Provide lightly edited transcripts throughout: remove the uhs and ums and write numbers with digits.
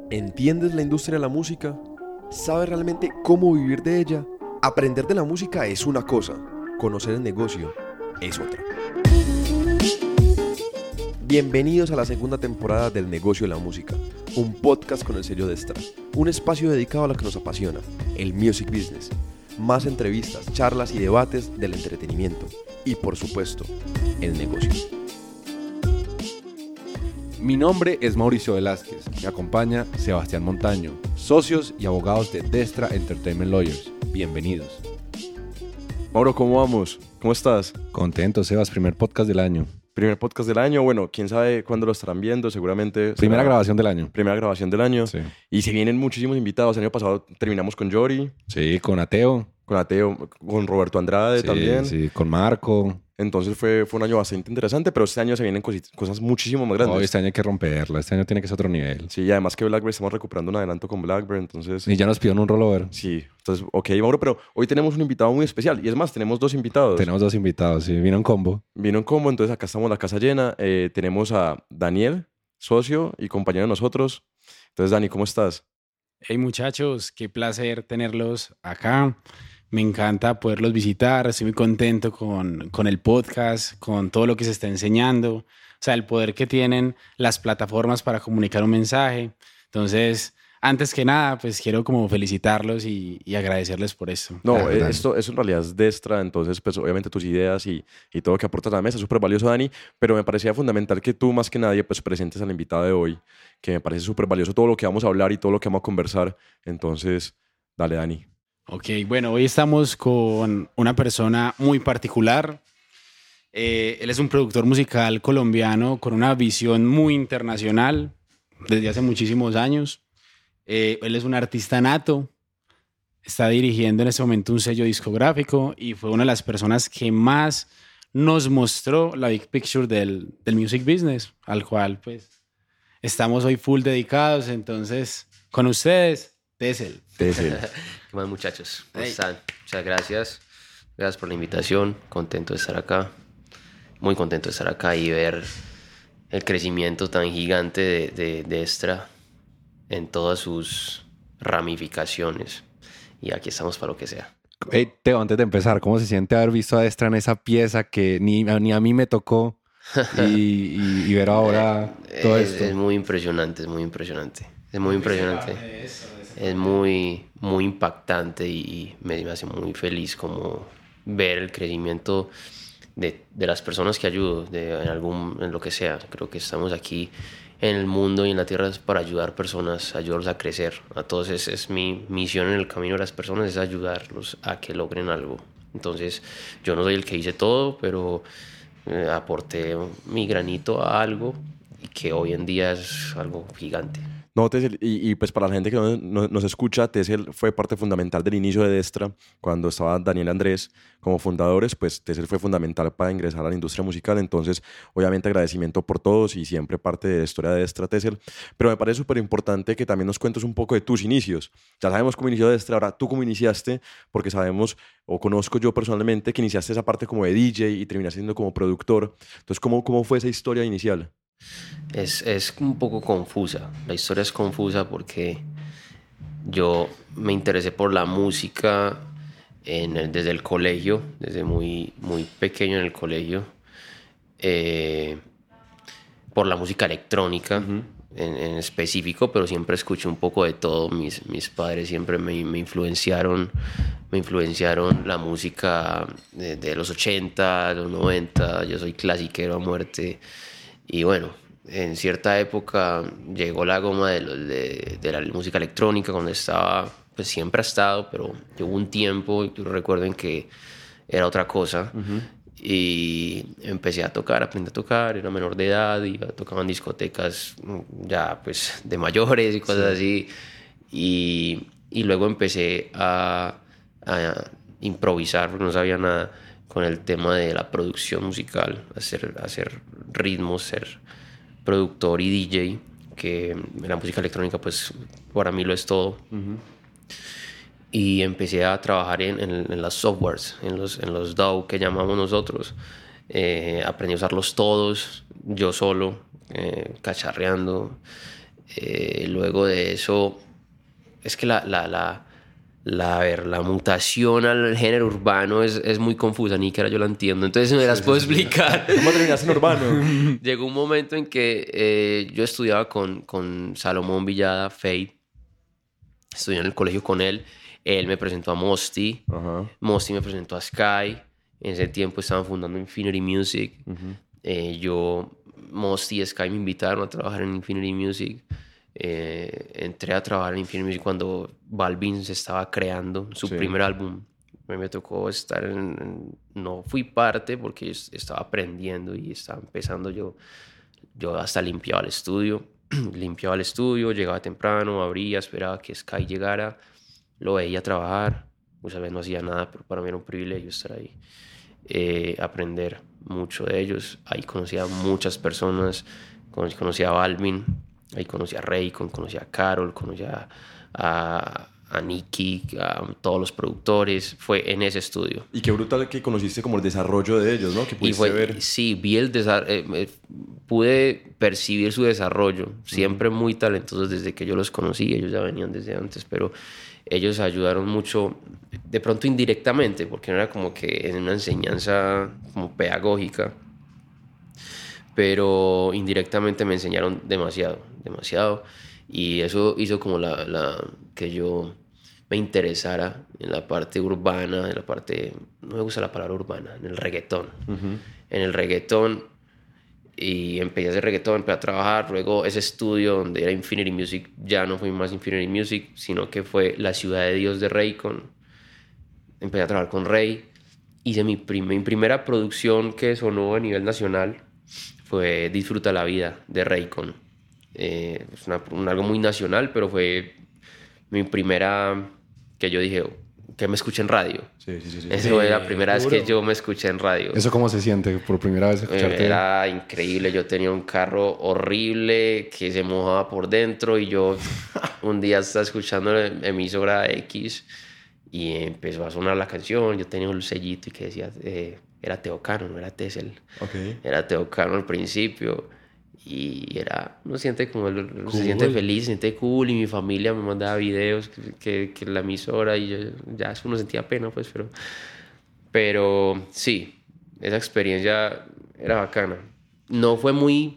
¿Entiendes la industria de la música? ¿Sabes realmente cómo vivir de ella? Aprender de la música es una cosa, conocer el negocio es otra. Bienvenidos a la segunda temporada del Negocio de la Música, un podcast con el sello Destra, un espacio dedicado a lo que nos apasiona, el music business. Más entrevistas, charlas y debates del entretenimiento y, por supuesto, el negocio. Mi nombre es Mauricio Velázquez, me acompaña Sebastián Montaño, socios y abogados de Destra Entertainment Lawyers. Bienvenidos. Mauro, ¿cómo vamos? ¿Cómo estás? Contento, Sebas, primer podcast del año. Primer podcast del año, bueno, quién sabe cuándo lo estarán viendo, seguramente... Primera grabación del año. Primera grabación del año. Sí. Y se vienen muchísimos invitados. El año pasado terminamos con Yori, Sí, con Ateo. con Ateo, con Roberto Andrade Sí, también. Sí, con Marco. Entonces fue un año bastante interesante, pero este año se vienen cosas muchísimo más grandes. Hoy este año hay que romperla, este año tiene que ser otro nivel. Sí, y además que Blackberry, estamos recuperando un adelanto con Blackberry, entonces... Y ya nos pidieron un rollover. Sí, entonces, ok, Mauro, pero hoy tenemos un invitado muy especial. Y es más, tenemos dos invitados. Tenemos dos invitados, sí, vino en combo. Vino en combo, entonces acá estamos la casa llena. Tenemos a Daniel, socio y compañero de nosotros. Entonces, Dani, ¿cómo estás? Hey muchachos, qué placer tenerlos acá. Me encanta poderlos visitar. Estoy muy contento con el podcast, con todo lo que se está enseñando. O sea, el poder que tienen las plataformas para comunicar un mensaje. Entonces, antes que nada, pues quiero como felicitarlos y agradecerles por eso. No, Claro, esto en realidad es Destra, entonces pues obviamente tus ideas y todo lo que aportas a la mesa es súper valioso, Dani, pero me parecía fundamental que tú más que nadie pues presentes al invitado de hoy, que me parece súper valioso todo lo que vamos a hablar y todo lo que vamos a conversar. Entonces, dale, Dani. Ok, bueno, hoy estamos con una persona muy particular. Él es un productor musical colombiano con una visión muy internacional desde hace muchísimos años. Él es un artista nato, está dirigiendo en este momento un sello discográfico y fue una de las personas que más nos mostró la big picture del music business, al cual pues estamos hoy full dedicados. Entonces, con ustedes, Tessel. Tessel. ¿Qué más, muchachos? ¿Cómo Hey. están? Muchas gracias. Gracias por la invitación. Contento de estar acá. Muy contento de estar acá y ver el crecimiento tan gigante de Destra en todas sus ramificaciones. Y aquí estamos para lo que sea. Hey, Teo, antes de empezar, ¿cómo se siente haber visto a Destra en esa pieza que ni a mí me tocó y ver ahora todo esto? Es muy impresionante, es muy impresionante. Es muy impresionante. Es muy, muy impactante y me hace muy feliz como ver el crecimiento de las personas que ayudo en lo que sea. Creo que estamos aquí en el mundo y en la tierra para ayudar personas, ayudarlos a crecer. A todos es mi misión en el camino de las personas, es ayudarlos a que logren algo. Entonces yo no soy el que hice todo, pero aporté mi granito a algo y que hoy en día es algo gigante. No, Tessel, y pues para la gente que nos escucha, Tessel fue parte fundamental del inicio de Destra. Cuando estaba Daniel Andrés como fundadores, pues Tessel fue fundamental para ingresar a la industria musical. Entonces, obviamente agradecimiento por todos y siempre parte de la historia de Destra, Tessel. Pero me parece súper importante que también nos cuentes un poco de tus inicios. Ya sabemos cómo inició Destra, ahora tú cómo iniciaste, porque sabemos, o conozco yo personalmente, que iniciaste esa parte como de DJ y terminaste siendo como productor. Entonces, ¿cómo fue esa historia inicial? Es un poco confusa. La historia es confusa porque yo me interesé por la música desde el colegio, desde muy, muy pequeño en el colegio, por la música electrónica en específico, pero siempre escuché un poco de todo. Mis padres siempre me influenciaron la música de los 80, los 90. Yo soy clasiquero a muerte. Y bueno, en cierta época llegó la goma de la música electrónica cuando estaba, pues siempre ha estado, pero hubo un tiempo, yo recuerdo en que era otra cosa. Y empecé a tocar, aprendí a tocar, era menor de edad y tocaba en discotecas ya pues de mayores y cosas así. Y luego empecé a improvisar porque no sabía nada con el tema de la producción musical, hacer ritmos, ser productor y DJ, que en la música electrónica pues para mí lo es todo. Y empecé a trabajar en las softwares, en los DAW que llamamos nosotros. Aprendí a usarlos todos, yo solo, cacharreando. Luego de eso, es que la mutación al género urbano es muy confusa, ni siquiera yo la entiendo, entonces me las puedo explicar. ¿Cómo terminaste en urbano? Llegó un momento en que yo estudiaba con Salomón Villada, Fade. Estudié en el colegio con él. Él me presentó a Mosty. Ajá. Mosty me presentó a Sky. En ese tiempo estaban fundando Infinity Music. Mosty y Sky me invitaron a trabajar en Infinity Music. Entré a trabajar en Infinity Music cuando Balvin se estaba creando su primer álbum. Me tocó estar no fui parte porque estaba aprendiendo y estaba empezando. Yo hasta limpiaba el estudio. Llegaba temprano, abría, esperaba que Sky llegara, lo veía trabajar. Muchas veces no hacía nada, pero para mí era un privilegio estar ahí. Aprender mucho de ellos. Ahí conocí a muchas personas. Conocí a Balvin, ahí conocí a Raycon, conocí a Carol, conocí a Nicky, a todos los productores. Fue en ese estudio. Y qué brutal que conociste como el desarrollo de ellos, ¿no? Que pudiste ver. Sí, vi el desarrollo. Pude percibir su desarrollo. Siempre muy talentosos desde que yo los conocí. Ellos ya venían desde antes, pero ellos ayudaron mucho, de pronto indirectamente, porque no era como que en una enseñanza como pedagógica, pero indirectamente me enseñaron demasiado. Y eso hizo como que yo me interesara en la parte urbana, no me gusta la palabra urbana, en el reggaetón. En el reggaetón, y empecé a hacer reggaetón, empecé a trabajar. Luego ese estudio donde era Infinity Music ya no fue más Infinity Music, sino que fue La Ciudad de Dios de Raycon. Empecé a trabajar con Ray. Hice mi primera producción que sonó a nivel nacional, fue Disfruta la Vida de Raycon. Es algo muy nacional, pero fue mi primera que yo dije que me escuché en radio. Sí. Esa fue la primera vez que yo me escuché en radio. ¿Eso cómo se siente por primera vez escucharte? Era increíble. Yo tenía un carro horrible que se mojaba por dentro y yo un día estaba escuchando la emisora X y empezó a sonar la canción. Yo tenía un sellito y que decía era Teocano, no era Tessel. Okay. Era Teocano al principio. Y uno siente como cool. Se siente feliz, se siente cool. Y mi familia me mandaba videos que la emisora, y yo ya eso uno sentía pena, pues, pero sí, esa experiencia era bacana. No fue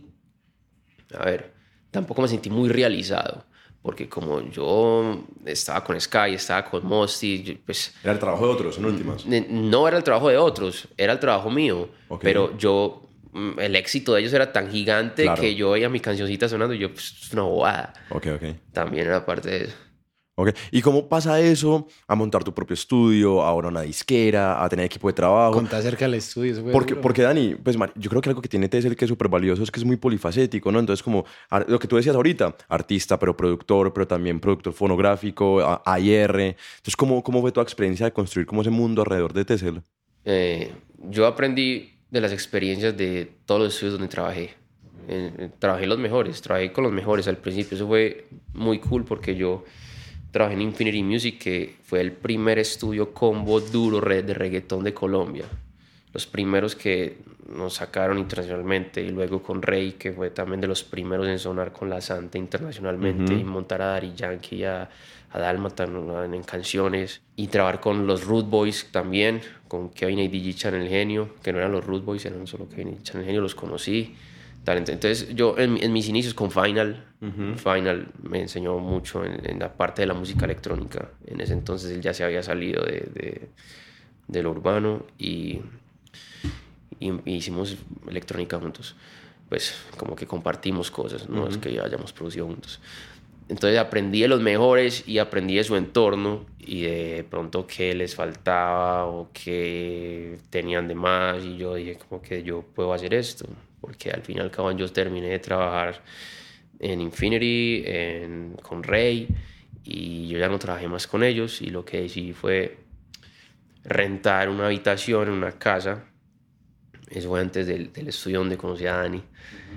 tampoco me sentí muy realizado, porque como yo estaba con Sky, estaba con Mosty, pues... Era el trabajo de otros, en últimas. No era el trabajo de otros, era el trabajo mío. Okay. Pero el éxito de ellos era tan gigante que yo oía mi cancioncita sonando y yo, pues, es una bobada. Ok. También era parte de eso. Ok. ¿Y cómo pasa eso a montar tu propio estudio, ahora una disquera, a tener equipo de trabajo? Contá acerca del estudio. Eso porque Dani, pues yo creo que algo que tiene Tessel que es súper valioso es que es muy polifacético, ¿no? Entonces, como lo que tú decías ahorita, artista, pero productor, pero también productor fonográfico, AIR. Entonces, ¿cómo fue tu experiencia de construir como ese mundo alrededor de Tessel? Yo aprendí de las experiencias de todos los estudios donde trabajé. Trabajé con los mejores al principio. Eso fue muy cool porque yo trabajé en Infinity Music, que fue el primer estudio combo duro de reggaetón de Colombia. Los primeros que nos sacaron internacionalmente, y luego con Rey, que fue también de los primeros en sonar con La Santa internacionalmente, y montar a Daddy Yankee, a Dálmata en canciones, y trabajar con los Root Boys también, con Kevin y DJ Chan El Genio, que no eran los Root Boys, eran solo Kevin y Chan El Genio, los conocí. Entonces yo en mis inicios con Final me enseñó mucho en la parte de la música electrónica. En ese entonces él ya se había salido de lo urbano y hicimos electrónica juntos. Pues como que compartimos cosas, no es que ya hayamos producido juntos. Entonces aprendí de los mejores y aprendí de su entorno y de pronto qué les faltaba o qué tenían de más, y yo dije como que yo puedo hacer esto, porque al fin y al cabo yo terminé de trabajar en Infinity, con Ray, y yo ya no trabajé más con ellos, y lo que decidí fue rentar una habitación en una casa. Eso fue antes del estudio donde conocí a Dani.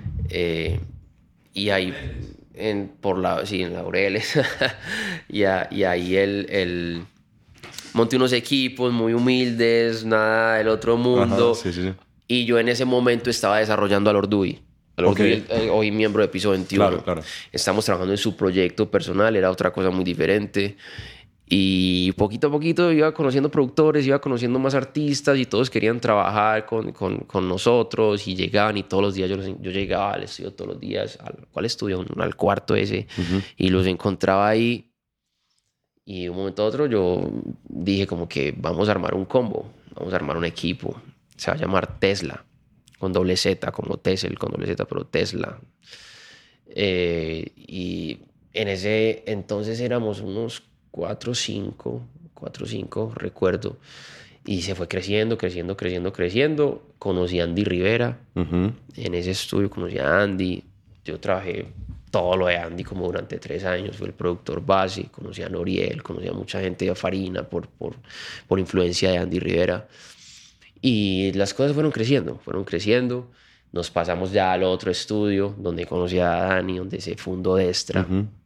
Y ahí en Laureles y ahí él monté unos equipos muy humildes, nada del otro mundo. Ajá, sí. Y yo en ese momento estaba desarrollando a Lord Dewey. Hoy miembro de Piso 21. Claro, claro. Estamos trabajando en su proyecto personal, era otra cosa muy diferente. Y poquito a poquito iba conociendo productores, iba conociendo más artistas y todos querían trabajar con nosotros y llegaban y todos los días yo llegaba al estudio todos los días. ¿Cuál estudio? Al cuarto ese. Y los encontraba ahí. Y de un momento a otro yo dije como que vamos a armar un combo, vamos a armar un equipo. Se va a llamar Tesla, con doble Z, como Tesla, con doble Z, pero Tesla. Y en ese entonces éramos unos 4 o 5, recuerdo. Y se fue creciendo. Conocí a Andy Rivera. En ese estudio conocí a Andy. Yo trabajé todo lo de Andy como durante 3 años. Fui el productor base. Conocí a Noriel, conocí a mucha gente de Farina por influencia de Andy Rivera. Y las cosas fueron creciendo. Nos pasamos ya al otro estudio donde conocí a Dani, donde se fundó Destra.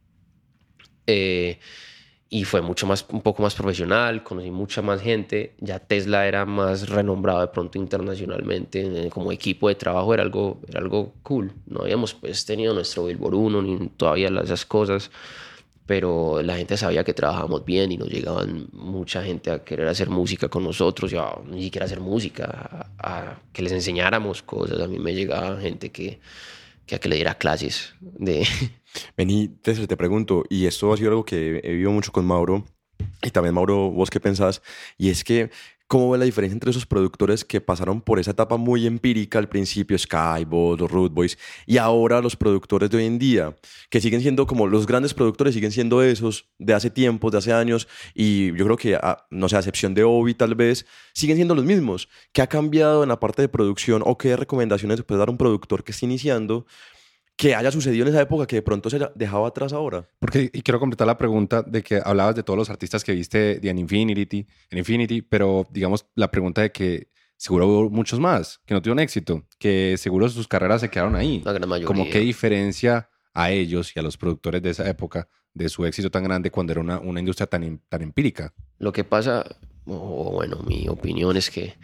Y fue un poco más profesional, conocí mucha más gente. Ya Tesla era más renombrado de pronto internacionalmente. Como equipo de trabajo era algo cool. No habíamos pues tenido nuestro Billboard 1 ni todavía esas cosas, pero la gente sabía que trabajábamos bien y nos llegaban mucha gente a querer hacer música con nosotros, y ni siquiera hacer música, a que les enseñáramos cosas. A mí me llegaba gente que a que le diera clases de... Vení, te pregunto, y esto ha sido algo que he vivido mucho con Mauro, y también Mauro, ¿vos qué pensás? Y es que, ¿cómo ves la diferencia entre esos productores que pasaron por esa etapa muy empírica al principio, Skyboss, los Root Boys, y ahora los productores de hoy en día, que siguen siendo como los grandes productores, siguen siendo esos de hace tiempos, de hace años, y yo creo que, no sé, a excepción de Obi tal vez, siguen siendo los mismos? ¿Qué ha cambiado en la parte de producción o qué recomendaciones puede dar un productor que está iniciando que haya sucedido en esa época que de pronto se haya dejado atrás ahora? Y quiero completar la pregunta de que hablabas de todos los artistas que viste en Infinity, pero digamos la pregunta de que seguro hubo muchos más que no tuvieron éxito, que seguro sus carreras se quedaron ahí. La gran mayoría. Como qué diferencia a ellos y a los productores de esa época de su éxito tan grande cuando era una industria tan empírica. Lo que pasa, bueno, mi opinión es que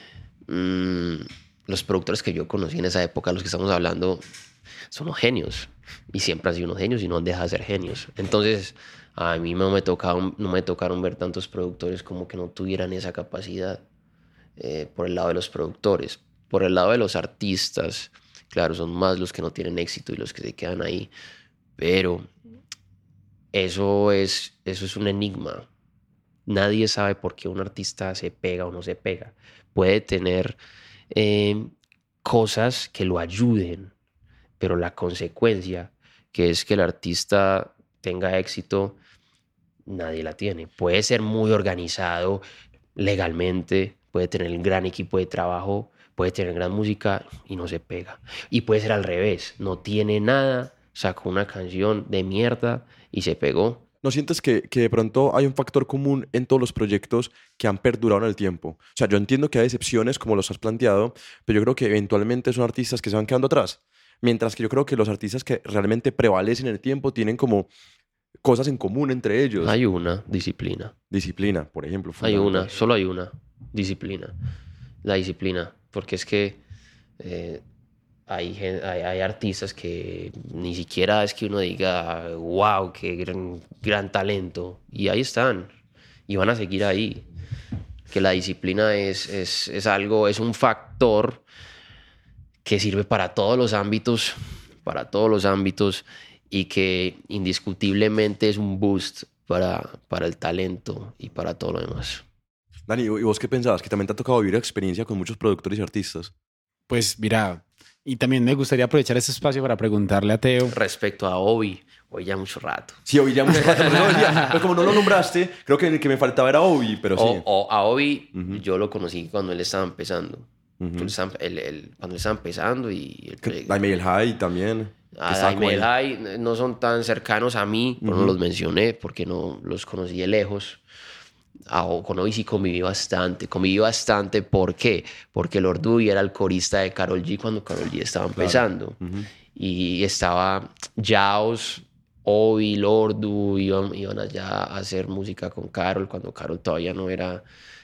los productores que yo conocí en esa época, los que estamos hablando, son unos genios y siempre han sido unos genios y no han dejado de ser genios. Entonces a mí no me tocaron ver tantos productores como que no tuvieran esa capacidad por el lado de los productores. Por el lado de los artistas, claro, son más los que no tienen éxito y los que se quedan ahí, pero eso es un enigma. Nadie sabe por qué un artista se pega o no se pega. Puede tener cosas que lo ayuden, pero la consecuencia, que es que el artista tenga éxito, nadie la tiene. Puede ser muy organizado legalmente, puede tener un gran equipo de trabajo, puede tener gran música y no se pega. Y puede ser al revés, no tiene nada, sacó una canción de mierda y se pegó. ¿No sientes que de pronto hay un factor común en todos los proyectos que han perdurado en el tiempo? O sea, yo entiendo que hay excepciones como los has planteado, pero yo creo que eventualmente son artistas que se van quedando atrás. Mientras que yo creo que los artistas que realmente prevalecen en el tiempo tienen como cosas en común entre ellos. Hay una disciplina. Disciplina, por ejemplo. Solo hay una disciplina. La disciplina. Porque es que hay artistas que ni siquiera es que uno diga, wow, qué gran talento. Y ahí están. Y van a seguir ahí. Que la disciplina es algo, es un factor que sirve para todos los ámbitos, y que indiscutiblemente es un boost para el talento y para todo lo demás. Dani, ¿y vos qué pensabas? Que también te ha tocado vivir experiencia con muchos productores y artistas. Pues mira, y también me gustaría aprovechar este espacio para preguntarle a Teo. Respecto a Obi, hoy ya mucho rato. Sí, Obi ya mucho rato, pero como no lo nombraste, creo que el que me faltaba era Obi, pero sí. A Obi yo lo conocí cuando él estaba empezando. Cuando él estaba empezando y el proyecto. Daime y el High también. Daime y el High no son tan cercanos a mí, pero no los mencioné porque no los conocí de lejos. Con Obi sí conviví bastante. ¿Por qué? Porque Lord Dewey era el corista de Karol G cuando Karol G estaba empezando. Y estaba Jaws, Obi, Lord Dewey iban allá a hacer música con Karol cuando Karol todavía no era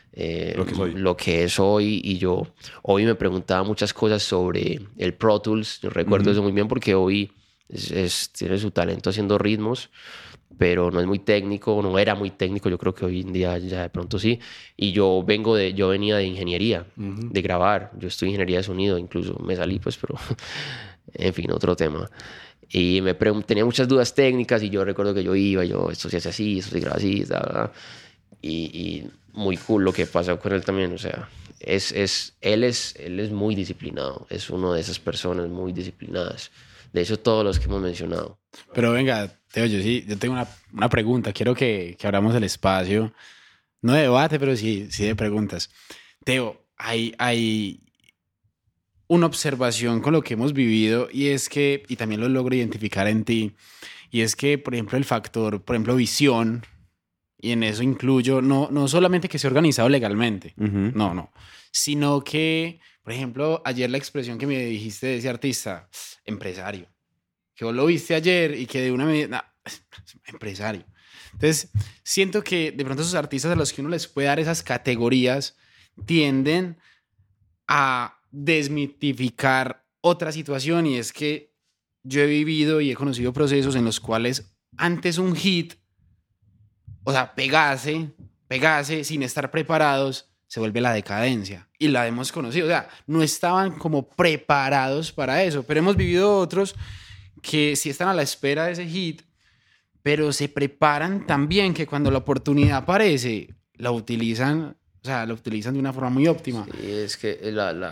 lo que es hoy. Y yo hoy me preguntaba muchas cosas sobre el Pro Tools. Yo recuerdo eso muy bien porque hoy tiene su talento haciendo ritmos, pero no es muy técnico, no era muy técnico. Yo creo que hoy en día ya de pronto sí. Y yo venía de ingeniería, de grabar. Yo estudié ingeniería de sonido, incluso me salí, pues, pero en fin, otro tema. Y tenía muchas dudas técnicas y yo recuerdo que esto se hace así, esto se graba así, y muy cool lo que pasa con él también. O sea, él es muy disciplinado, es uno de esas personas muy disciplinadas. De hecho, todos los que hemos mencionado. Pero venga, Teo, yo tengo una pregunta. Quiero que abramos el espacio, no de debate, pero sí de preguntas. Teo, hay una observación con lo que hemos vivido y es que, y también lo logro identificar en ti, y es que, por ejemplo, el factor, por ejemplo, visión, y en eso incluyo no solamente que sea organizado legalmente, no, sino que, por ejemplo, ayer la expresión que me dijiste de ese artista, empresario, que vos lo viste ayer y que de una medida, empresario. Entonces, siento que de pronto esos artistas a los que uno les puede dar esas categorías tienden a desmitificar otra situación, y es que yo he vivido y he conocido procesos en los cuales antes un hit, o sea, pegase sin estar preparados, se vuelve la decadencia. Y la hemos conocido. O sea, no estaban como preparados para eso. Pero hemos vivido otros que sí están a la espera de ese hit, pero se preparan también, que cuando la oportunidad aparece, la utilizan de una forma muy óptima. Sí, es que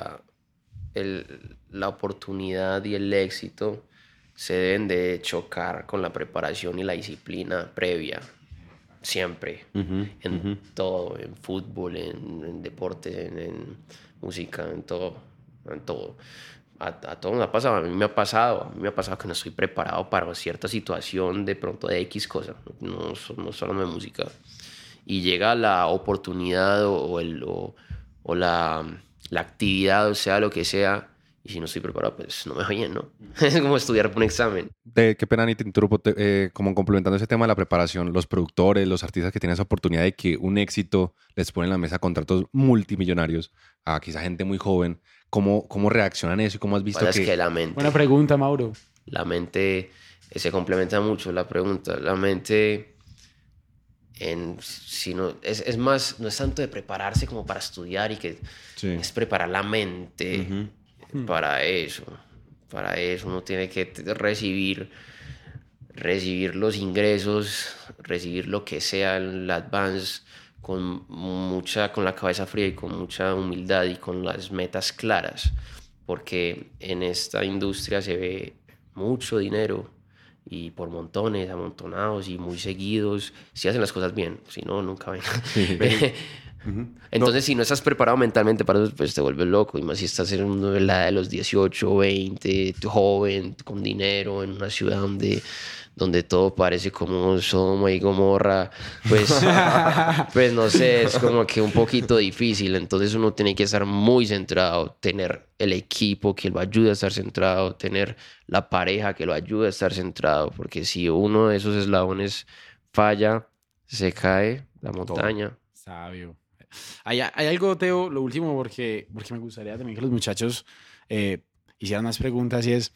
la oportunidad y el éxito se deben de chocar con la preparación y la disciplina previa. Siempre, en todo, en fútbol, en deporte, en música, en todo. A todos nos ha pasado, a mí me ha pasado que no estoy preparado para cierta situación de pronto de X cosa, no solo de música. Y llega la oportunidad o la actividad, o sea, lo que sea, y si no estoy preparado, pues no me va bien, ¿no? Es como estudiar para un examen. Qué pena ni te interrumpo, como complementando ese tema de la preparación, los productores, los artistas que tienen esa oportunidad de que un éxito les pone en la mesa contratos multimillonarios a quizá gente muy joven, ¿cómo reaccionan eso y cómo has visto que... Es que la mente... Buena pregunta, Mauro. La mente, se complementa mucho la pregunta. La mente... es más, no es tanto de prepararse como para estudiar, y que es preparar la mente para eso. Para eso uno tiene que recibir los ingresos, recibir lo que sea, el advance, con la cabeza fría y con mucha humildad y con las metas claras, porque en esta industria se ve mucho dinero y por montones, amontonados y muy seguidos, si hacen las cosas bien, si no, nunca ven. Entonces, si no estás preparado mentalmente para eso, pues te vuelves loco. Y más si estás en la edad de los 18, 20, joven, con dinero, en una ciudad donde todo parece como Sodoma y Gomorra, pues no sé, es como que un poquito difícil. Entonces uno tiene que estar muy centrado, tener el equipo que lo ayude a estar centrado, tener la pareja que lo ayude a estar centrado, porque si uno de esos eslabones falla, se cae la montaña. Todo. Sabio. Hay algo, Teo, lo último, porque me gustaría también que los muchachos hicieran más preguntas, y es,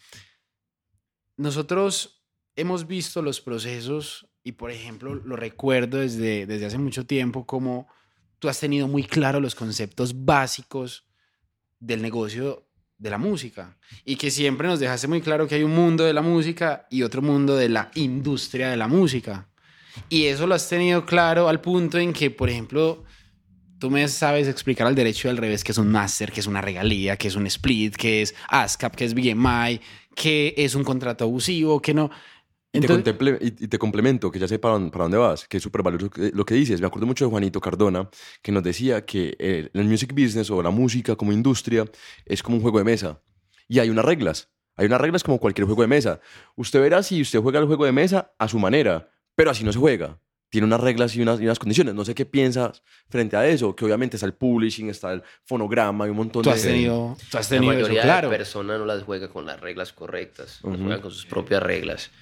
nosotros hemos visto los procesos y, por ejemplo, lo recuerdo desde hace mucho tiempo, como tú has tenido muy claro los conceptos básicos del negocio de la música, y que siempre nos dejaste muy claro que hay un mundo de la música y otro mundo de la industria de la música. Y eso lo has tenido claro al punto en que, por ejemplo, tú me sabes explicar al derecho y al revés qué es un máster, qué es una regalía, qué es un split, qué es ASCAP, qué es BMI, qué es un contrato abusivo, qué no. Entonces, y te complemento, que ya sé para dónde vas, que es súper valioso lo que dices. Me acuerdo mucho de Juanito Cardona, que nos decía que el music business o la música como industria es como un juego de mesa. Y hay unas reglas. Hay unas reglas como cualquier juego de mesa. Usted verá si usted juega el juego de mesa a su manera, pero así no se juega. Tiene unas reglas y unas condiciones. No sé qué piensas frente a eso, que obviamente está el publishing, está el fonograma y un montón de... Tú has tenido la mayoría eso, claro. de personas no las juega con las reglas correctas, las juegan con sus propias reglas.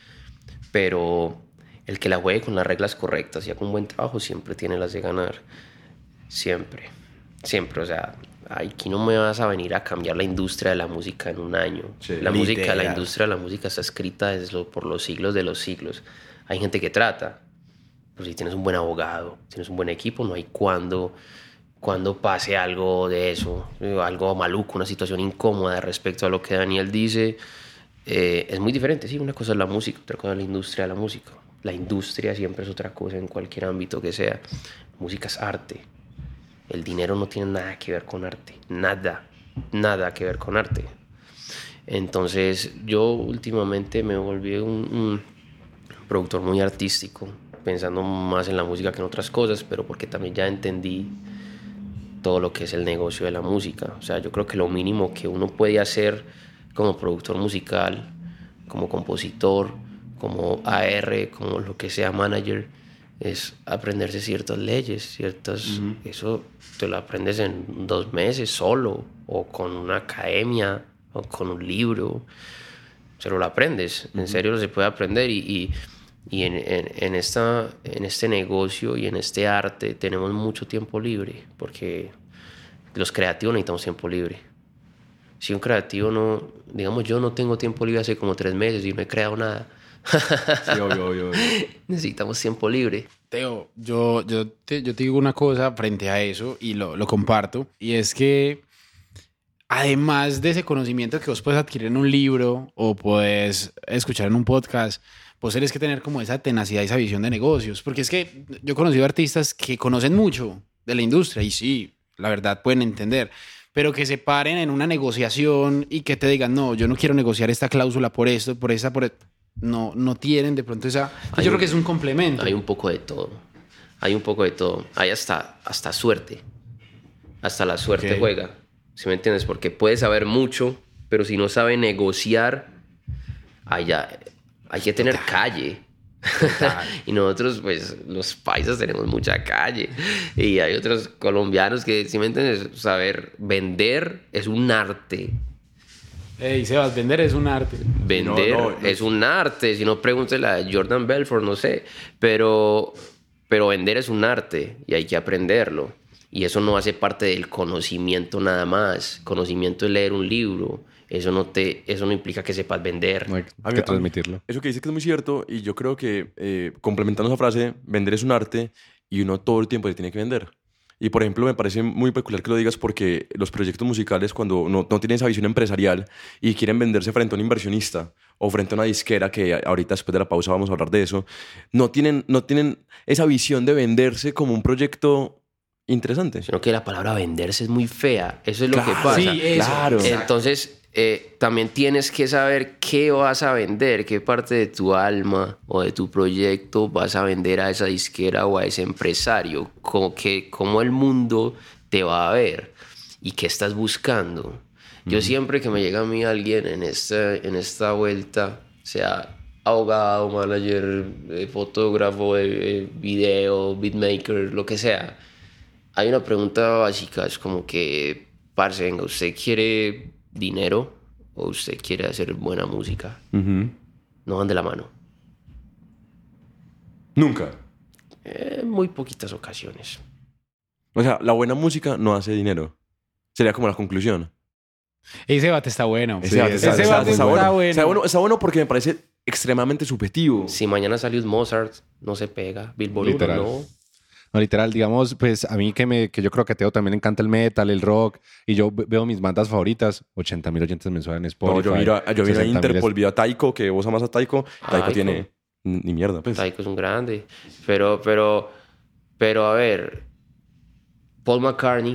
Pero el que la juegue con las reglas correctas y haga un buen trabajo siempre tiene las de ganar. Siempre, siempre, o sea, aquí no me vas a venir a cambiar la industria de la música en un año. Sí, la literal. industria de la música está escrita por los siglos de los siglos. Hay gente que trata, pero si tienes un buen abogado, tienes un buen equipo, no hay cuando pase algo de eso, algo maluco, una situación incómoda respecto a lo que Daniel dice. Es muy diferente, sí, una cosa es la música, otra cosa es la industria de la música. La industria siempre es otra cosa en cualquier ámbito que sea. La música es arte. El dinero no tiene nada que ver con arte, nada que ver con arte. Entonces yo últimamente me volví un productor muy artístico, pensando más en la música que en otras cosas, pero porque también ya entendí todo lo que es el negocio de la música. O sea, yo creo que lo mínimo que uno puede hacer como productor musical, como compositor, como AR, como lo que sea manager, es aprenderse ciertas leyes, eso te lo aprendes en 2 meses solo, o con una academia, o con un libro, se lo aprendes, en serio se puede aprender y en este negocio y en este arte tenemos mucho tiempo libre, porque los creativos necesitamos tiempo libre. Si un creativo no, digamos, yo no tengo tiempo libre hace como 3 meses y no he creado nada. Sí, obvio. Necesitamos tiempo libre. Teo, yo te digo una cosa frente a eso y lo comparto, y es que además de ese conocimiento que vos puedes adquirir en un libro o puedes escuchar en un podcast, vos tenés que tener como esa tenacidad y esa visión de negocios, porque es que yo he conocido artistas que conocen mucho de la industria y sí, la verdad pueden entender, pero que se paren en una negociación y que te digan, no, yo no quiero negociar esta cláusula por esto, por esta, por esto. No tienen de pronto esa... Yo creo que es un complemento. Hay un poco de todo. Hay hasta suerte. Hasta la suerte juega. ¿Sí me entiendes? Porque puedes saber mucho, pero si no sabe negociar, hay que tener calle. Y nosotros, pues, los paisas tenemos mucha calle. Y hay otros colombianos que, ¿sí me entiendes? Saber vender es un arte. Ey, Sebas, vender es un arte. Vender es un arte. Si no, pregúntele a Jordan Belfort, no sé. Pero vender es un arte y hay que aprenderlo. Y eso no hace parte del conocimiento nada más. Conocimiento es leer un libro. Eso no implica que sepas vender. No hay que transmitirlo. Eso que dice que es muy cierto, y yo creo que complementando esa frase, vender es un arte y uno todo el tiempo se tiene que vender. Y por ejemplo, me parece muy peculiar que lo digas porque los proyectos musicales, cuando no tienen esa visión empresarial y quieren venderse frente a un inversionista o frente a una disquera, que ahorita después de la pausa vamos a hablar de eso, no tienen esa visión de venderse como un proyecto interesante. Sino que la palabra venderse es muy fea. Eso es lo que pasa. Sí, eso. Claro. Entonces, también tienes que saber qué vas a vender, qué parte de tu alma o de tu proyecto vas a vender a esa disquera o a ese empresario, cómo el mundo te va a ver y qué estás buscando. Yo siempre que me llega a mí alguien en esta vuelta, sea abogado, manager, fotógrafo, video, beatmaker, lo que sea, hay una pregunta básica, es como que, parce, venga, ¿usted quiere dinero o usted quiere hacer buena música? No van de la mano. Nunca. Muy poquitas ocasiones. O sea, la buena música no hace dinero. Sería como la conclusión. Ese debate está bueno. Ese debate está bueno. Está bueno porque me parece extremadamente subjetivo. Si mañana sale un Mozart, no se pega. Billboard Literal. 1, no. No, literal, digamos, pues a mí que yo creo que a Teo también le encanta el metal, el rock, y yo veo mis bandas favoritas, 80,000 oyentes mensuales en Spotify. No, yo miro a 60,000 Interpol, vi a Taiko, que vos amas a Taiko. Taiko Taiko. tiene ni mierda, pues. Taiko es un grande. Pero a ver, Paul McCartney.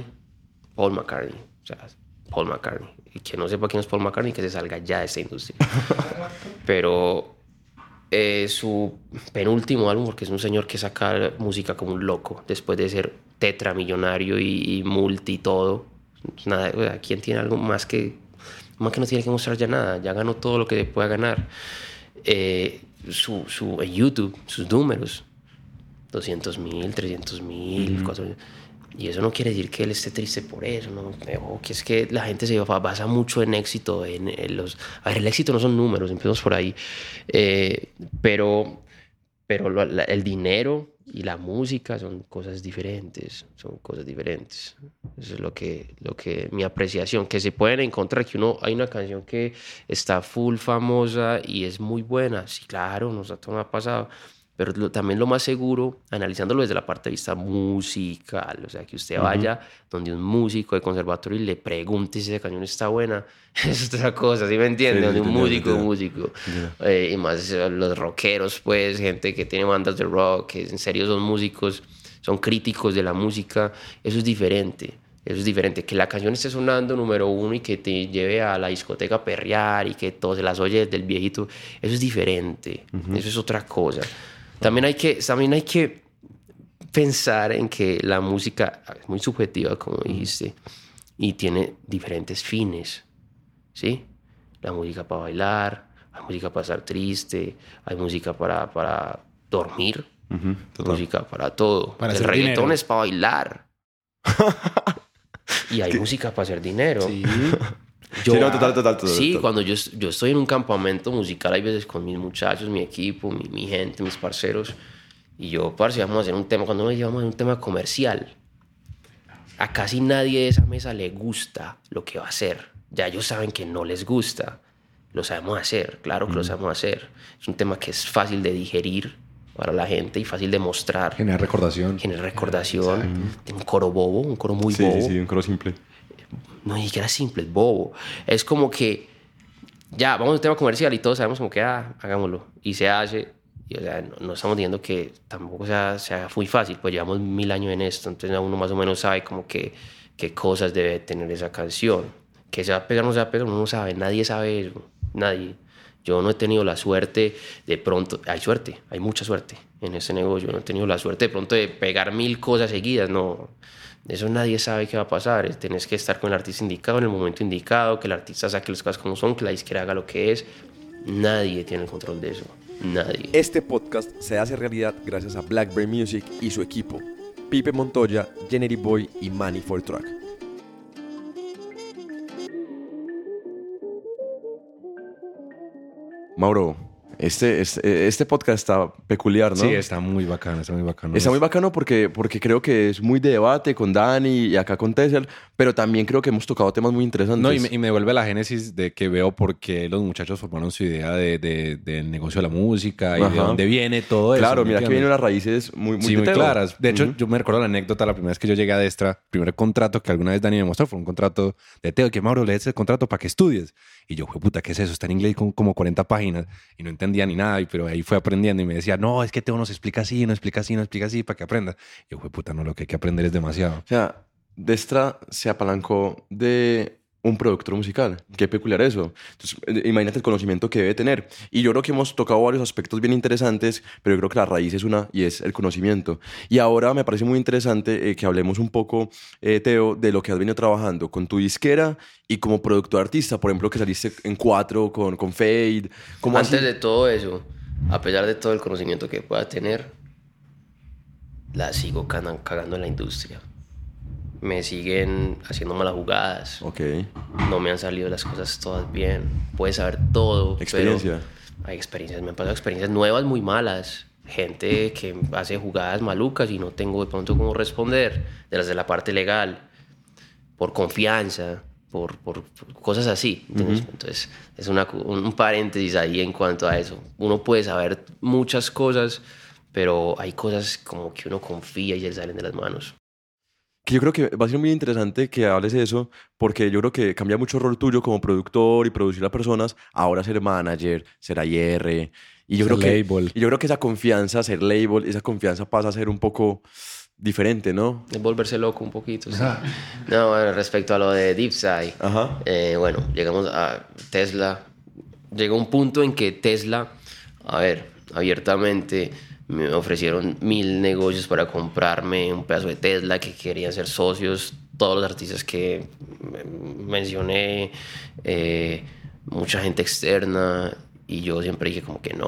Y que no sepa quién es Paul McCartney, que se salga ya de esta industria. Pero su penúltimo álbum, porque es un señor que saca música como un loco, después de ser tetramillonario y multi todo. Nada, o sea, ¿quién tiene algo más que no tiene que mostrar ya nada? Ya ganó todo lo que pueda ganar. En YouTube, sus números, 200,000, 300,000, 400,000. Y eso no quiere decir que él esté triste por eso, ¿no? O que es que la gente se basa mucho en éxito, en los... A ver, el éxito no son números, empezamos por ahí. Pero pero el dinero y la música son cosas diferentes, Eso es lo que mi apreciación, que se pueden encontrar, que hay una canción que está full famosa y es muy buena, sí, claro, a todos nos ha pasado, pero también lo más seguro, analizándolo desde la parte de vista musical, o sea, que usted vaya donde un músico de conservatorio y le pregunte si esa canción está buena, es otra cosa, ¿sí me entiende? Sí, donde un músico. Yeah. Y más los rockeros, pues, gente que tiene bandas de rock, que en serio son músicos, son críticos de la música, eso es diferente. Eso es diferente. Que la canción esté sonando número 1 y que te lleve a la discoteca a perrear y que todo se las oye desde el viejito, eso es diferente. Eso es otra cosa. También hay que pensar en que la música es muy subjetiva, como dijiste, y tiene diferentes fines, ¿sí? La música para bailar, hay música para estar triste, hay música para dormir, música para todo. Para el hacer reggaetón dinero. es para bailar. Y hay música para hacer dinero. Sí. Sí, no, total. Sí, cuando yo estoy en un campamento musical, hay veces con mis muchachos, mi equipo, mi gente, mis parceros, y yo, parce, vamos a hacer un tema, cuando nos llevamos a hacer un tema comercial, a casi nadie de esa mesa le gusta lo que va a hacer. Ya ellos saben que no les gusta. Lo sabemos hacer, claro que lo sabemos hacer. Es un tema que es fácil de digerir para la gente y fácil de mostrar. Generar recordación. Un coro bobo, un coro muy bobo. Sí, un coro simple. No, ni siquiera simple, es bobo. Es como que ya, vamos a un tema comercial y todos sabemos como que, hagámoslo. Y se hace. Y, o sea, no estamos diciendo que tampoco sea muy fácil, pues llevamos 1000 años en esto, entonces uno más o menos sabe como que qué cosas debe tener esa canción. Que se va a pegar o no se va a pegar, uno no sabe, nadie sabe eso, nadie. Yo no he tenido la suerte de pronto, hay mucha suerte en este negocio, no he tenido la suerte de pronto de pegar 1000 cosas seguidas, no. Eso nadie sabe qué va a pasar. Tienes que estar con el artista indicado en el momento indicado, que el artista saque las cosas como son, que la disquera haga lo que es. Nadie tiene el control de eso. Nadie. Este podcast se hace realidad gracias a Blackberry Music y su equipo: Pipe Montoya, Jenny Boy y Manny 4Track. Mauro, este podcast está peculiar, ¿no? Sí, está muy bacano. Está muy bacano porque creo que es muy de debate con Dani y acá con Tessel, pero también creo que hemos tocado temas muy interesantes. No, y me devuelve la génesis de que veo por qué los muchachos formaron su idea del negocio de la música y de dónde viene todo eso. Claro, mira que vienen unas raíces muy muy claras. De hecho, yo me recuerdo la anécdota, la primera vez que yo llegué a Destra, el primer contrato que alguna vez Dani me mostró fue un contrato de Teo, que Mauro, lees el contrato para que estudies. Y yo, puta, ¿qué es eso? Está en inglés con como 40 páginas y no entendía ni nada, pero ahí fue aprendiendo y me decía, no, es que Teo nos explica así, para que aprendas. Y yo, puta, no, lo que hay que aprender es demasiado. O sea, Destra se apalancó de un productor musical. Qué peculiar eso. Entonces, imagínate el conocimiento que debe tener. Y yo creo que hemos tocado varios aspectos bien interesantes, pero yo creo que la raíz es una y es el conocimiento. Y ahora me parece muy interesante que hablemos un poco, Teo, de lo que has venido trabajando con tu disquera y como productor artista. Por ejemplo, que saliste en 4 con Fade. Antes de todo eso, a pesar de todo el conocimiento que pueda tener, la sigo cagando en la industria. Me siguen haciendo malas jugadas. Ok. No me han salido las cosas todas bien. Puedes saber todo. Experiencia. Pero hay experiencias. Me han pasado experiencias nuevas muy malas. Gente que hace jugadas malucas y no tengo de pronto cómo responder. De la parte legal. Por confianza. Por cosas así. Entonces, es un paréntesis ahí en cuanto a eso. Uno puede saber muchas cosas, pero hay cosas como que uno confía y se le salen de las manos. Que yo creo que va a ser muy interesante que hables de eso, porque yo creo que cambia mucho el rol tuyo como productor y producir a personas, ahora ser manager, ser AR, y yo creo que esa confianza, ser label, esa confianza pasa a ser un poco diferente, ¿no? Es volverse loco un poquito, sí. No, bueno, respecto a lo de DeepSci, bueno, llegamos a Tesla, llegó un punto en que Tesla, abiertamente me ofrecieron 1000 negocios para comprarme un pedazo de Tesla, que querían ser socios todos los artistas que mencioné, mucha gente externa, y yo siempre dije como que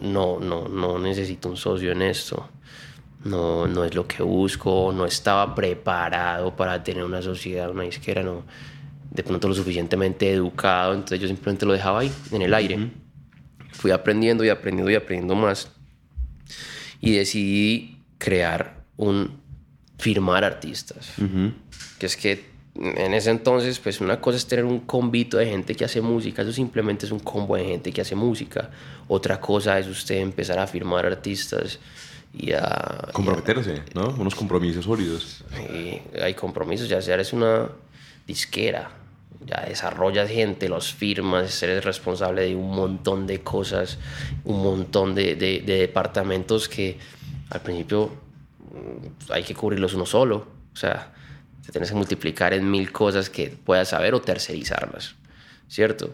no necesito un socio en esto, no es lo que busco, no estaba preparado para tener una sociedad, una disquera, no, de pronto lo suficientemente educado, entonces yo simplemente lo dejaba ahí en el aire. Fui aprendiendo más. Y decidí firmar artistas. Que es que en ese entonces, pues una cosa es tener un combito de gente que hace música, eso simplemente es un combo de gente que hace música. Otra cosa es usted empezar a firmar artistas y a... Comprometerse, ¿no? Unos compromisos sólidos. Y hay compromisos, ya sea eres una disquera, ya desarrollas gente, los firmas, eres responsable de un montón de cosas, un montón de departamentos que al principio hay que cubrirlos uno solo. O sea, te tienes que multiplicar en 1000 cosas que puedas saber o tercerizarlas, ¿cierto?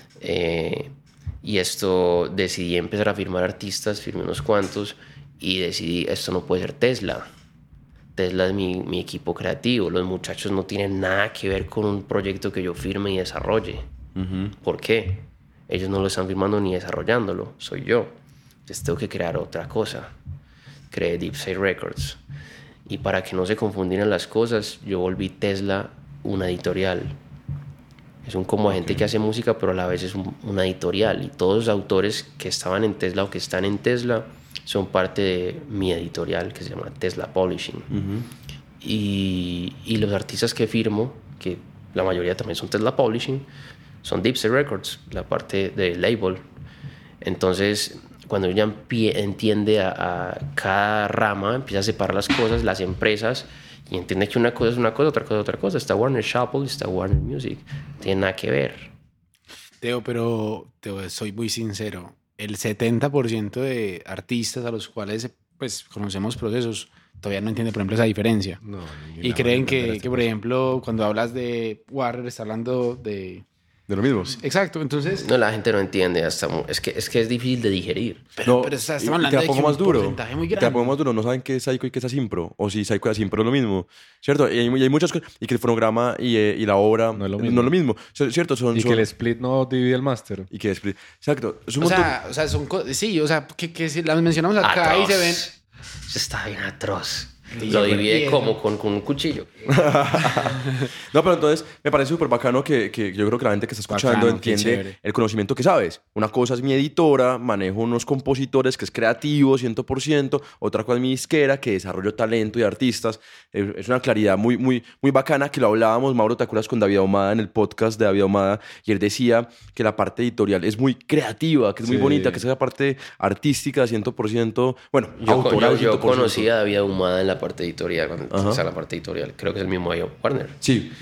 Y esto decidí empezar a firmar artistas, firmé unos cuantos y decidí, esto no puede ser Tesla. Tesla es mi equipo creativo. Los muchachos no tienen nada que ver con un proyecto que yo firme y desarrolle. ¿Por qué? Ellos no lo están firmando ni desarrollándolo. Soy yo. Entonces tengo que crear otra cosa. Creé Deep Side Records. Y para que no se confundieran las cosas, yo volví Tesla una editorial. Es un como agente que hace música, pero a la vez es una editorial. Y todos los autores que estaban en Tesla o que están en Tesla son parte de mi editorial que se llama Tesla Publishing. Y los artistas que firmo, que la mayoría también son Tesla Publishing, son Deep Side Records, la parte del label. Entonces, cuando ella entiende a cada rama, empieza a separar las cosas, las empresas, y entiende que una cosa es una cosa, otra cosa es otra cosa. Está Warner Chappell, está Warner Music. No tiene nada que ver. Teo, pero soy muy sincero. El 70% de artistas a los cuales pues, conocemos procesos todavía no entiende, por ejemplo, esa diferencia. No, y creen que, por ejemplo, cuando hablas de Warner, está hablando de lo mismo. Exacto, entonces... No, la gente no entiende. Es que es difícil de digerir. Pero estamos hablando de un porcentaje muy grande. Te la pongo más duro. No saben qué es Psycho y qué es Asimpro. O si Psycho y Asimpro es lo mismo. ¿Cierto? Y hay muchas cosas. Y que el fonograma y la obra no es lo mismo. ¿Cierto? Y que el split no divide el máster. Y que el split... Exacto. Es un son cosas... Sí, o sea, que si las mencionamos acá atroz. Y se ven... Eso está bien atroz. Lo divide como con un cuchillo. No, pero entonces me parece súper bacano que yo creo que la gente que está escuchando entiende el conocimiento que sabes. Una cosa es mi editora, manejo unos compositores que es creativo 100%, otra cosa es mi disquera que desarrollo talento y artistas. Es una claridad muy, muy, muy bacana que lo hablábamos, Mauro, ¿te acuerdas con David Ahumada en el podcast de David Ahumada? Y él decía que la parte editorial es muy creativa, que es muy bonita, que es esa parte artística 100%, bueno, autoral 100%. Yo conocí a David Ahumada en la parte editorial, cuando la parte editorial, creo que es el mismo Warner. Sí,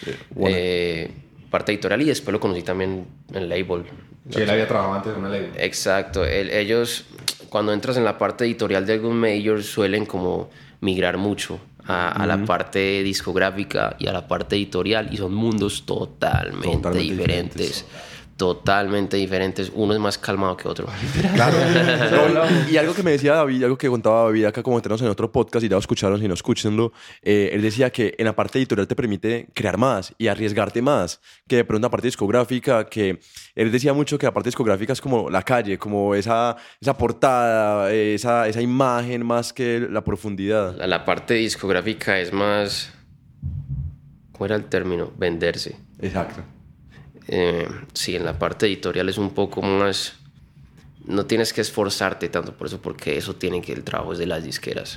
parte editorial, y después lo conocí también en el label. Sí, él había trabajado antes en una label. Exacto. Ellos, cuando entras en la parte editorial de algún major, suelen como migrar mucho a la parte discográfica y a la parte editorial, y son mundos totalmente diferentes. Totalmente diferentes. Uno es más calmado que otro. Claro. Y algo que me decía David, algo que contaba David acá como tenemos en otro podcast, y ya lo escucharon, si no escúchenlo, él decía que en la parte editorial te permite crear más y arriesgarte más que de pronto la parte discográfica, que él decía mucho que la parte discográfica es como la calle, como esa portada, esa imagen más que la profundidad. La parte discográfica es más... ¿Cómo era el término? Venderse. Exacto. Sí, en la parte editorial es un poco más... No tienes que esforzarte tanto por eso, porque eso tiene que... El trabajo es de las disqueras.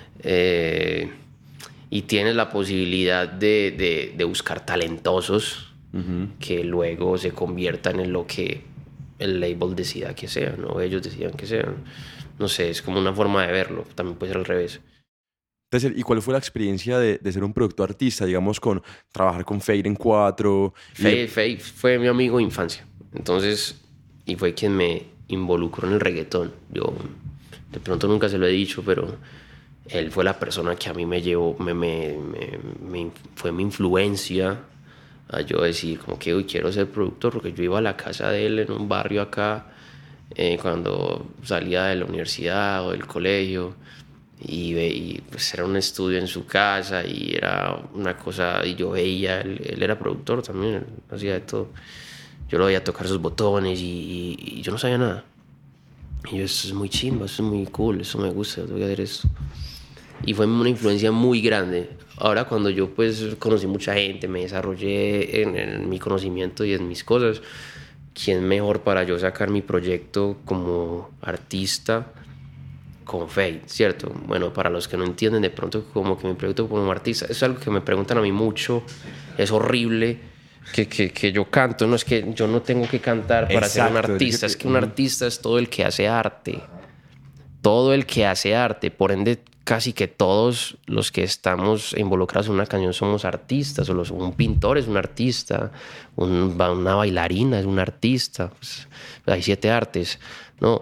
Y tienes la posibilidad de buscar talentosos que luego se conviertan en lo que el label decida que sean, o ellos decidan que sean. No sé, es como una forma de verlo. También puede ser al revés. Entonces, ¿y cuál fue la experiencia de ser un productor artista, digamos, con trabajar con Fade en 4? Fade fue mi amigo de infancia. Entonces, y fue quien me involucró en el reggaetón. Yo, de pronto nunca se lo he dicho, pero él fue la persona que a mí me llevó, fue mi influencia a yo decir, como que, uy, quiero ser productor, porque yo iba a la casa de él en un barrio acá, cuando salía de la universidad o del colegio. Y pues era un estudio en su casa y era una cosa, y yo veía, él era productor también, él hacía de todo. Yo lo veía tocar sus botones y yo no sabía nada. Y yo, eso es muy chimba, eso es muy cool, eso me gusta, voy a hacer esto. Y fue una influencia muy grande. Ahora cuando yo pues conocí mucha gente, me desarrollé en mi conocimiento y en mis cosas, ¿quién mejor para yo sacar mi proyecto como artista con Fade, ¿cierto? Bueno, para los que no entienden de pronto como que me pregunto como artista, es algo que me preguntan a mí mucho, es horrible que yo canto, no es que yo no tengo que cantar para ser un artista, es que un artista es todo el que hace arte, todo el que hace arte, por ende casi que todos los que estamos involucrados en una canción somos artistas, un pintor es un artista, una bailarina es un artista, pues, hay 7 artes, ¿no?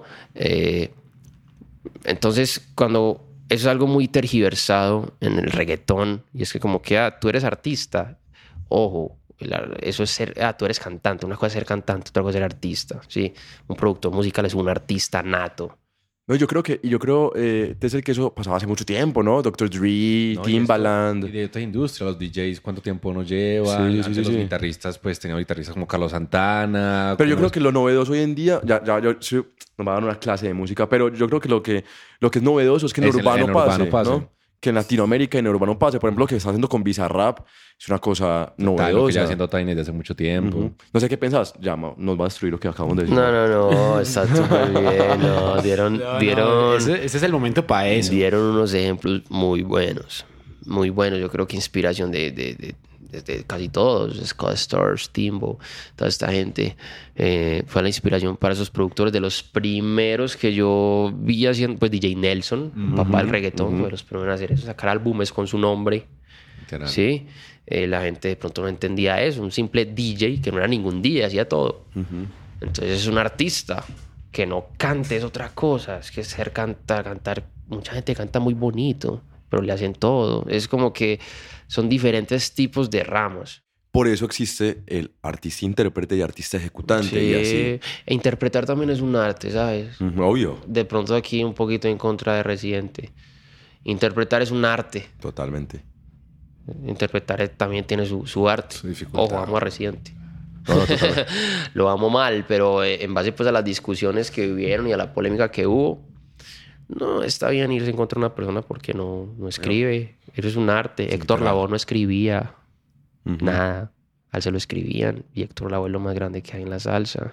Entonces, cuando eso es algo muy tergiversado en el reggaetón, y es que como que tú eres artista, ojo, eso es ser, tú eres cantante, una cosa es ser cantante, otra cosa es ser artista, ¿sí? Un productor musical es un artista nato. No, yo creo, Tessel, que eso pasaba hace mucho tiempo, ¿no? Dr. Dre, No, Timbaland. Y de otra industria, los DJs, ¿cuánto tiempo nos llevan? Sí, Antes los guitarristas, pues tenían guitarristas como Carlos Santana. Pero yo creo que lo novedoso hoy en día, yo nos va a dar una clase de música, pero yo creo que lo que es novedoso es que en el urbano pase, ¿no? Que en Latinoamérica y en el urbano pase. Por ejemplo, lo que está haciendo con Bizarrap es una cosa novedosa. Lo que ya haciendo Tiny desde hace mucho tiempo. No sé qué pensás. Ya, nos va a destruir lo que acabamos de decir. No, está súper bien. No, dieron ese es el momento para eso. Dieron unos ejemplos muy buenos. Muy buenos. Yo creo que inspiración de casi todos. Scott Storch, Timbo, toda esta gente. Fue la inspiración para esos productores. De los primeros que yo vi haciendo, pues DJ Nelson, papá del reggaetón, fue de los primeros a hacer eso. Sacar álbumes con su nombre. Literal. ¿Sí? La gente de pronto no entendía eso. Un simple DJ que no era ningún DJ, hacía todo. Entonces es un artista. Que no cante es otra cosa. Es que cantar. Mucha gente canta muy bonito, pero le hacen todo. Es como que son diferentes tipos de ramas. Por eso existe el artista intérprete y artista ejecutante. Sí, y así. E interpretar también es un arte, ¿sabes? Obvio. De pronto aquí un poquito en contra de Residente. Interpretar es un arte. Totalmente. Interpretar también tiene su arte. Su dificultad. Ojo, amo a Residente. No, lo amo mal, pero en base pues a las discusiones que vivieron y a la polémica que hubo, no está bien irse en contra de una persona porque no escribe. Eso es un arte. Héctor Lavoe no escribía nada. A él se lo escribían. Y Héctor Lavoe es lo más grande que hay en la salsa.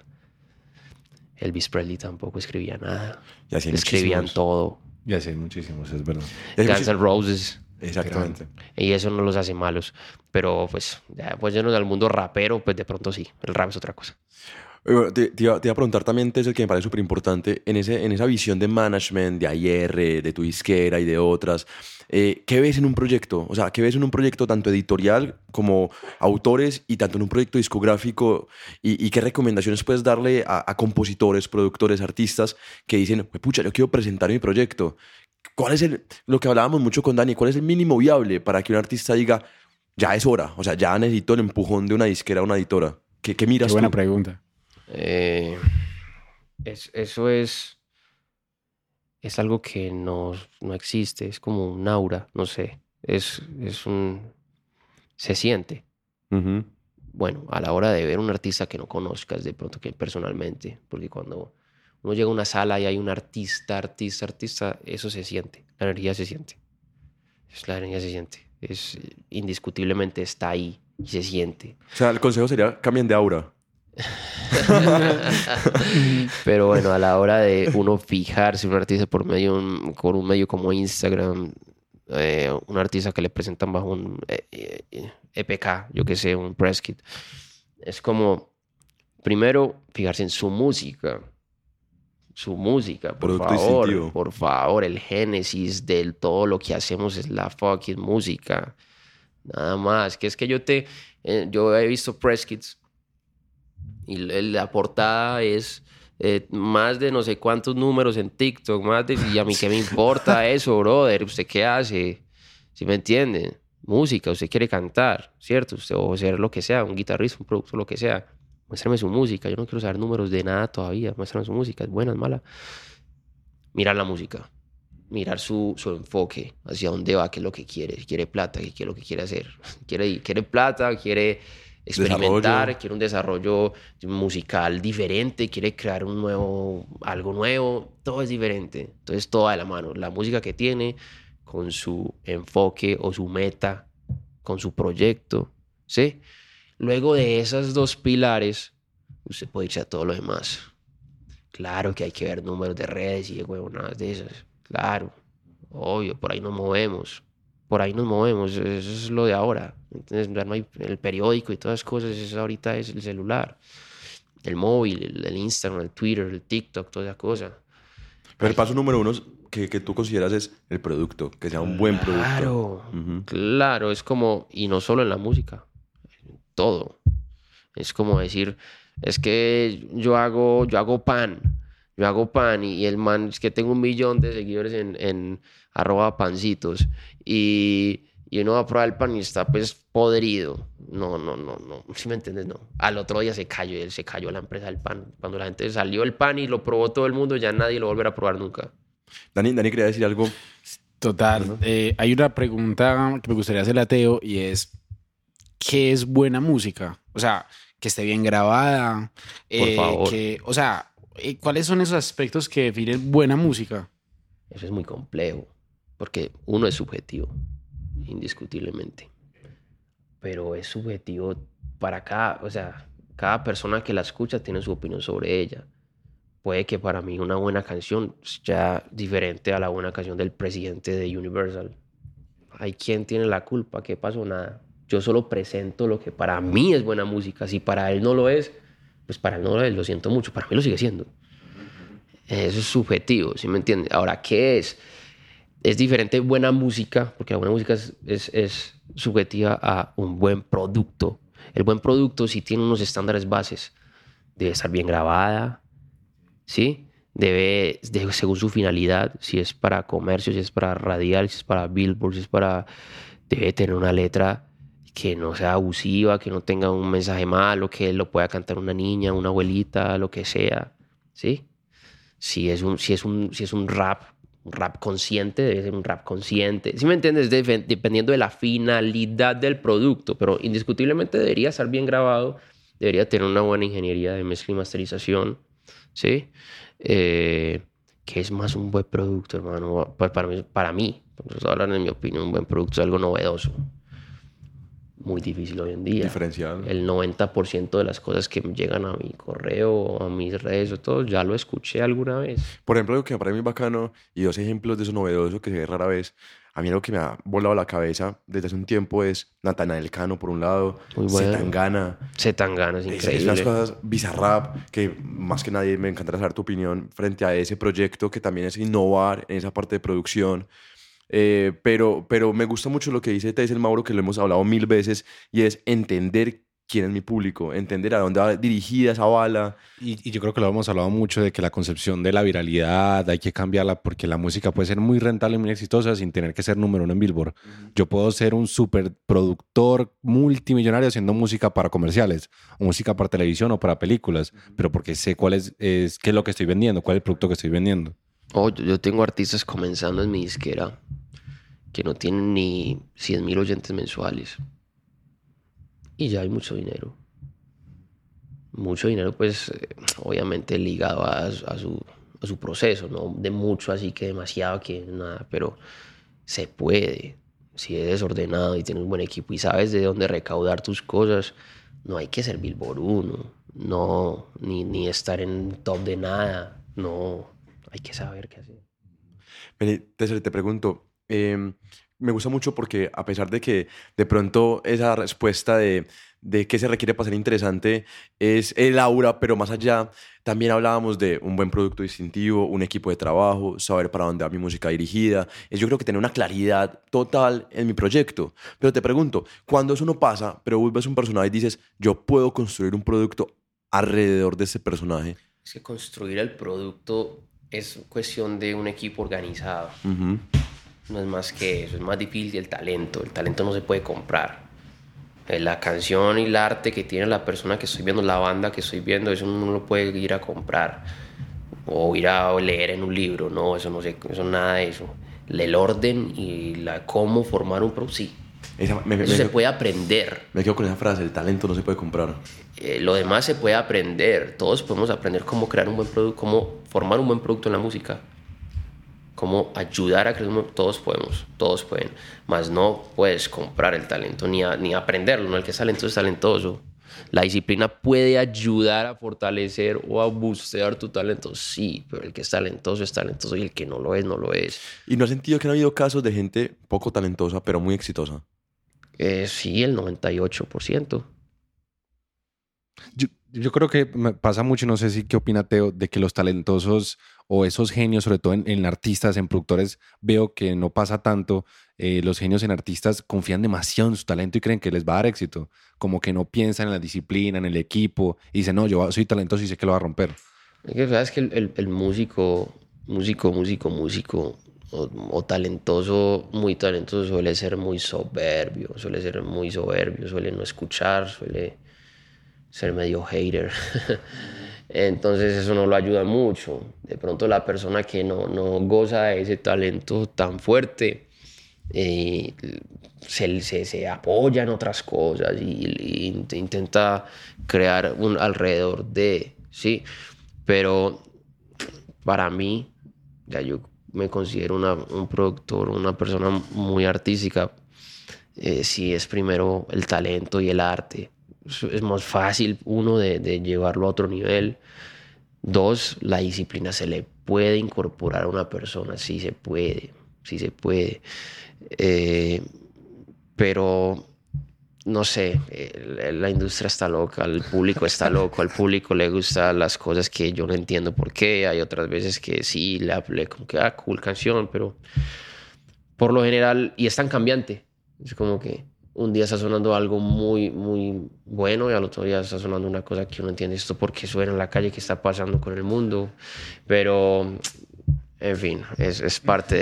Elvis Presley tampoco escribía nada. Y así escribían todo. Y así hay muchísimos, es verdad. Guns N' Roses. Exactamente. Y eso no los hace malos. Pero pues, ya, pues llenos del mundo rapero, pues de pronto sí. El rap es otra cosa. Te iba a preguntar también, Tessel, que me parece súper importante, en esa visión de management, de AIR, de tu disquera y de otras, ¿qué ves en un proyecto? O sea, ¿qué ves en un proyecto tanto editorial como autores y tanto en un proyecto discográfico? ¿Y qué recomendaciones puedes darle a compositores, productores, artistas que dicen, pucha, yo quiero presentar mi proyecto? ¿Cuál es lo que hablábamos mucho con Dani, cuál es el mínimo viable para que un artista diga, ya es hora, o sea, ya necesito el empujón de una disquera o una editora? ¿Qué miras tú? Qué buena pregunta. Eso es algo que no existe, es como un aura, no sé, se siente. Bueno, a la hora de ver un artista que no conozcas de pronto que personalmente, porque cuando uno llega a una sala y hay un artista, eso se siente, la energía se siente, indiscutiblemente está ahí y se siente. O sea, el consejo sería cambien de aura. Pero bueno, a la hora de uno fijarse un artista por un medio como Instagram, un artista que le presentan bajo un EPK, yo que sé, un press kit, es como primero fijarse en su música, por favor, el génesis de todo lo que hacemos es la fucking música, nada más. Que es que yo he visto press kits y la portada es más de no sé cuántos números en TikTok, y a mí qué me importa eso, brother. ¿Usted qué hace? ¿Sí me entiende? Música, usted quiere cantar, ¿cierto? O ser lo que sea, un guitarrista, un productor, lo que sea. Muéstrame su música. Yo no quiero saber números de nada todavía. Muéstrame su música, es buena, es mala. Mirar la música. Mirar su enfoque, hacia dónde va, qué es lo que quiere. Si quiere plata, qué es lo que quiere hacer. Quiere plata, quiere experimentar, quiere un desarrollo musical diferente, quiere crear algo nuevo, todo es diferente. Entonces todo va de la mano, la música que tiene con su enfoque o su meta, con su proyecto, ¿sí? Luego de esos dos pilares, usted puede irse a todo lo demás. Claro que hay que ver números de redes y de huevonadas de esas, Claro, obvio, por ahí nos movemos. Por ahí nos movemos, eso es lo de ahora. Entonces, ya no hay el periódico y todas las cosas, eso ahorita es el celular, el móvil, el Instagram, el Twitter, el TikTok, toda esa cosa. Pero el paso número 1 que tú consideras es el producto, que sea un buen producto. Claro, claro, es como, y no solo en la música, en todo. Es como decir, es que yo hago pan y el man, es que tengo 1 millón de seguidores en @pancitos y uno va a probar el pan y está pues podrido. No, ¿sí me entiendes? No. Al otro día se cayó la empresa del pan. Cuando la gente salió el pan y lo probó todo el mundo, ya nadie lo volverá a probar nunca. Dani quería decir algo. Total. Hay una pregunta que me gustaría hacerle a Teo y es, ¿qué es buena música? O sea, que esté bien grabada. Por favor. ¿Cuáles son esos aspectos que definen buena música? Eso es muy complejo, porque uno es subjetivo, indiscutiblemente. Pero es subjetivo para cada persona que la escucha tiene su opinión sobre ella. Puede que para mí una buena canción sea diferente a la buena canción del presidente de Universal. ¿Hay quien tiene la culpa? ¿Qué pasó? Nada. Yo solo presento lo que para mí es buena música. Si para él no lo es, pues para él no lo es, lo siento mucho. Para mí lo sigue siendo. Eso es subjetivo, ¿sí me entiendes? Ahora, ¿qué es? Es diferente buena música, porque la buena música es subjetiva a un buen producto. El buen producto sí tiene unos estándares bases. Debe estar bien grabada, ¿sí? Debe, según su finalidad, si es para comercio, si es para radial, si es para Billboard, debe tener una letra que no sea abusiva, que no tenga un mensaje malo, que lo pueda cantar una niña, una abuelita, lo que sea, ¿sí? Si es un rap consciente, debe ser un rap consciente. ¿Sí me entiendes? Dependiendo de la finalidad del producto, pero indiscutiblemente debería estar bien grabado, debería tener una buena ingeniería de mezcla y masterización, ¿sí? Que es más un buen producto, hermano. Para mí, vamos a hablar de mi opinión, un buen producto es algo novedoso. Muy difícil hoy en día. Diferencial. El 90% de las cosas que llegan a mi correo, a mis redes o todo, ya lo escuché alguna vez. Por ejemplo, algo que me parece muy bacano y 2 ejemplos de eso novedoso que se ve rara vez. A mí algo que me ha volado la cabeza desde hace un tiempo es Natanael Cano, por un lado, Muy bueno. Zetangana Es es increíble. unas cosas bizarrap que más que nadie me encantaría saber tu opinión frente a ese proyecto que también es innovar en esa parte de producción. Pero me gusta mucho lo que dice Tess el Mauro, que lo hemos hablado 1000 veces, y es entender quién es mi público, entender a dónde va dirigida esa bala. Y yo creo que lo hemos hablado mucho de que la concepción de la viralidad hay que cambiarla porque la música puede ser muy rentable y muy exitosa sin tener que ser número 1 en Billboard. Yo puedo ser un superproductor multimillonario haciendo música para comerciales, o música para televisión o para películas, pero porque sé cuál qué es lo que estoy vendiendo, cuál es el producto que estoy vendiendo. Yo tengo artistas comenzando en mi disquera que no tienen ni 100,000 oyentes mensuales. Y ya hay mucho dinero. Mucho dinero, pues, obviamente ligado a su proceso, no de mucho así que demasiado que nada, pero se puede. Si eres ordenado y tienes un buen equipo y sabes de dónde recaudar tus cosas, no hay que ser Billboard 1, no, ni estar en top de nada, no, hay que saber qué hacer. Vení, Tess, te pregunto, me gusta mucho porque a pesar de que de pronto esa respuesta de qué se requiere para ser interesante es el aura, pero más allá también hablábamos de un buen producto distintivo, un equipo de trabajo, saber para dónde va mi música dirigida. Yo creo que tener una claridad total en mi proyecto. Pero te pregunto, cuando eso no pasa, pero vos ves un personaje y dices, yo puedo construir un producto alrededor de ese personaje? Es que construir el producto es cuestión de un equipo organizado. Uh-huh. No es más que eso, es más difícil el talento. El talento no se puede comprar. La canción y el arte que tiene la persona que estoy viendo, la banda que estoy viendo, eso no lo puede ir a comprar o ir a leer en un libro. No, eso no sé, eso nada de eso. El orden y cómo formar un producto, sí. Eso se puede aprender. Me quedo con esa frase, el talento no se puede comprar. Lo demás se puede aprender. Todos podemos aprender cómo crear un buen producto, cómo formar un buen producto en la música, cómo ayudar a crear todos pueden, mas no puedes comprar el talento ni aprenderlo, ¿no? El que es talentoso es talentoso. ¿La disciplina puede ayudar a fortalecer o a boostear tu talento? Sí, pero el que es talentoso y el que no lo es, no lo es. ¿Y no has sentido que han habido casos de gente poco talentosa, pero muy exitosa? Sí, el 98%. Yo creo que me pasa mucho, no sé si qué opina Teo, de que los talentosos o esos genios, sobre todo en artistas, en productores, veo que no pasa tanto. Los genios en artistas confían demasiado en su talento y creen que les va a dar éxito. Como que no piensan en la disciplina, en el equipo y dicen, no, yo soy talentoso y sé que lo va a romper. Es que sabes que el músico o talentoso, muy talentoso, suele ser muy soberbio, suele no escuchar, suele ser medio hater. Entonces eso no lo ayuda mucho. De pronto la persona que no goza de ese talento tan fuerte se apoya en otras cosas y intenta crear un alrededor de, sí. Pero para mí, ya yo me considero un productor, una persona muy artística. Sí, es primero el talento y el arte. Es más fácil, uno, de llevarlo a otro nivel. Dos, la disciplina se le puede incorporar a una persona, sí se puede. Pero no sé, la industria está loca, el público está loco, al público le gustan las cosas que yo no entiendo por qué. Hay otras veces que sí, le hablé como que, cool canción, pero por lo general, y es tan cambiante, es como que un día está sonando algo muy, muy bueno y al otro día está sonando una cosa que uno entiende esto porque suena en la calle, qué está pasando con el mundo. Pero, en fin, es parte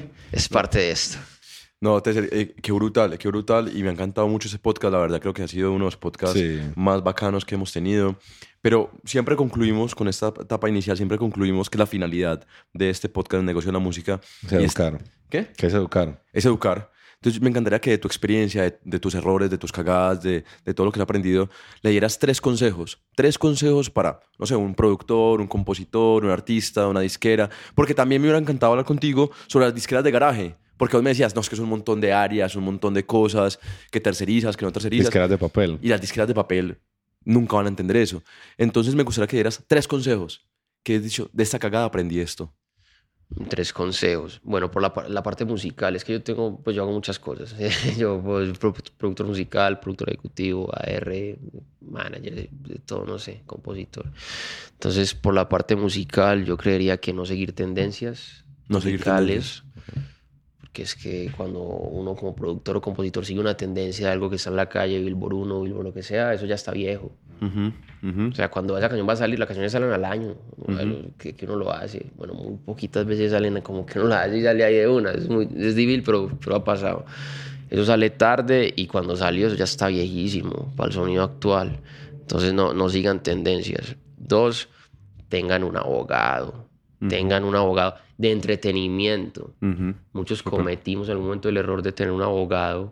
de esto. No, Tesser, qué brutal. Y me ha encantado mucho ese podcast. La verdad, creo que ha sido uno de los podcasts más bacanos que hemos tenido. Pero siempre concluimos, con esta etapa inicial, siempre concluimos que la finalidad de este podcast, el negocio de la música... Es educar. ¿Qué? ¿Qué es educar? Es educar. Entonces, me encantaría que de tu experiencia, de tus errores, de tus cagadas, de todo lo que has aprendido, le dieras 3 consejos. 3 consejos para, no sé, un productor, un compositor, un artista, una disquera. Porque también me hubiera encantado hablar contigo sobre las disqueras de garaje. Porque vos me decías, no, es que es un montón de áreas, un montón de cosas que tercerizas, que no tercerizas. Disqueras de papel. Y las disqueras de papel nunca van a entender eso. Entonces, me gustaría que dieras 3 consejos. Que has dicho, de esta cagada aprendí esto. 3 consejos. Bueno, por la parte musical, es que yo hago muchas cosas. Yo pues, productor musical, productor ejecutivo, AR, manager, de todo, no sé, compositor. Entonces, por la parte musical, yo creería que no seguir tendencias musicales. Porque es que cuando uno como productor o compositor sigue una tendencia de algo que está en la calle, Billboard 1, Billboard lo que sea, eso ya está viejo. O sea, cuando esa canción va a salir, las canciones salen al año, que uno lo hace. Bueno, muy poquitas veces salen como que uno lo hace y sale ahí de una. Es difícil, pero ha pasado. Eso sale tarde y cuando salió eso ya está viejísimo para el sonido actual. Entonces no sigan tendencias. 2, tengan un abogado. Tengan un abogado de entretenimiento. Muchos cometimos en algún momento el error de tener un abogado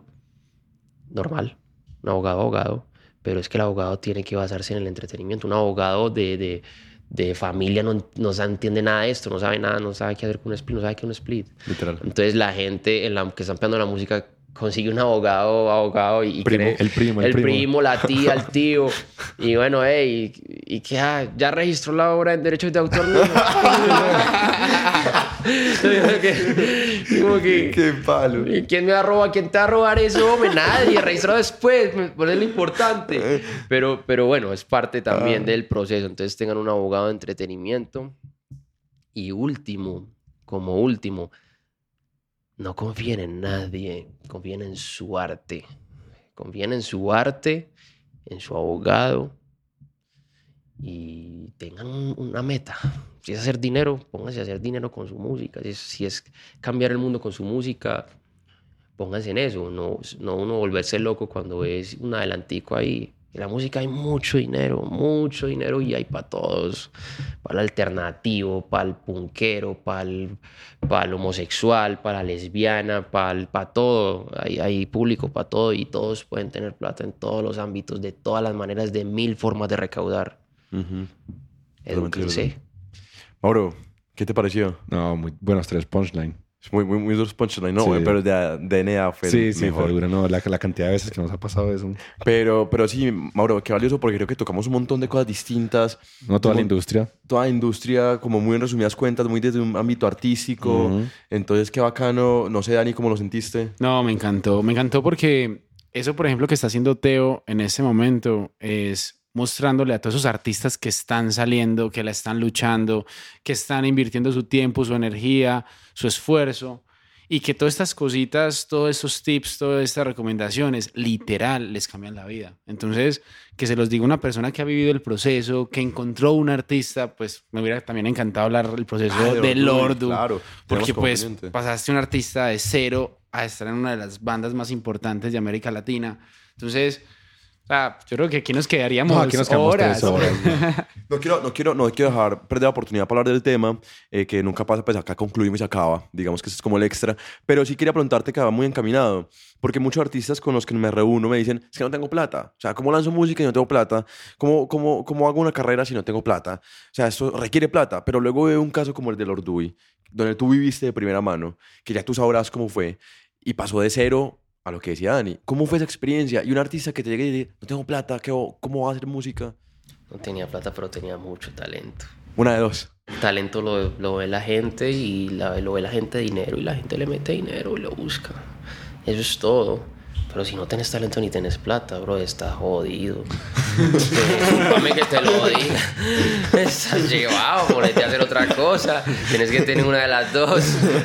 normal, un abogado, pero es que el abogado tiene que basarse en el entretenimiento. Un abogado de familia no entiende nada de esto, no sabe nada, no sabe qué hacer con un split, no sabe qué es un split. Literal. Entonces la gente que está empleando la música consigue un abogado y el primo, la tía, el tío. Y bueno, y que ya registró la obra en derechos de autor. Como que ¡Qué palo! ¿Y quién me va a robar? ¿Quién te va a robar eso? Hombre, nadie. Registrado después. Pues es lo importante. Pero bueno, es parte también del proceso. Entonces tengan un abogado de entretenimiento. Y como último, no confíen en nadie, confíen en su arte. Confíen en su arte, en su abogado y tengan una meta. Si es hacer dinero, pónganse a hacer dinero con su música. Si es cambiar el mundo con su música, pónganse en eso. No uno volverse loco cuando ves un adelantico ahí. En la música hay mucho dinero y hay para todos. Para el alternativo, para el punkero, para el homosexual, para la lesbiana, para todo. Hay público para todo y todos pueden tener plata en todos los ámbitos, de todas las maneras, de 1000 formas de recaudar. Edúquense. Mauro, ¿qué te pareció? No, muy buenos 3 punchline. Muy duros punchline, no, Sí. güey, pero el de DNA fue el Sí, mejor. fue duro, no, la cantidad de veces que nos ha pasado eso. Pero sí, Mauro, qué valioso porque creo que tocamos un montón de cosas distintas. No toda la Como- industria. Toda la industria, como muy en resumidas cuentas, muy desde un ámbito artístico. Ujú. Entonces, qué bacano. No sé, Dani, ¿cómo lo sentiste? No, me encantó porque eso, por ejemplo, que está haciendo Teo en este momento es mostrándole a todos esos artistas que están saliendo, que la están luchando, que están invirtiendo su tiempo, su energía, su esfuerzo, y que todas estas cositas, todos estos tips, todas estas recomendaciones, literal, les cambian la vida. Entonces, que se los diga una persona que ha vivido el proceso, que encontró un artista, pues me hubiera también encantado hablar del proceso de Lord Du. Claro. Porque tenemos pues componente. pasaste un artista de cero a estar en una de las bandas más importantes de América Latina. Entonces, o sea, yo creo que aquí nos quedaríamos No, aquí nos quedamos horas. 3 horas. No quiero dejar perder la oportunidad para hablar del tema, que nunca pasa, pues acá concluimos y se acaba. Digamos que eso es como el extra. Pero sí quería preguntarte que va muy encaminado, porque muchos artistas con los que me reúno me dicen, es que no tengo plata. O sea, ¿cómo lanzo música y no tengo plata? ¿Cómo hago una carrera si no tengo plata? O sea, esto requiere plata. Pero luego veo un caso como el de Lord Dewey, donde tú viviste de primera mano, que ya tú sabrás cómo fue, y pasó de cero a lo que decía Dani. ¿Cómo fue esa experiencia? Y un artista que te llegue y dice, no tengo plata, ¿cómo va a hacer música? No tenía plata, pero tenía mucho talento. Una de dos. El talento lo ve la gente y lo ve la gente dinero y la gente le mete dinero y lo busca. Eso es todo. Pero si no tenés talento ni tenés plata, bro, estás jodido. Discúlpame que te lo diga. Estás llevado, ponete a hacer otra cosa. Tienes que tener una de las dos.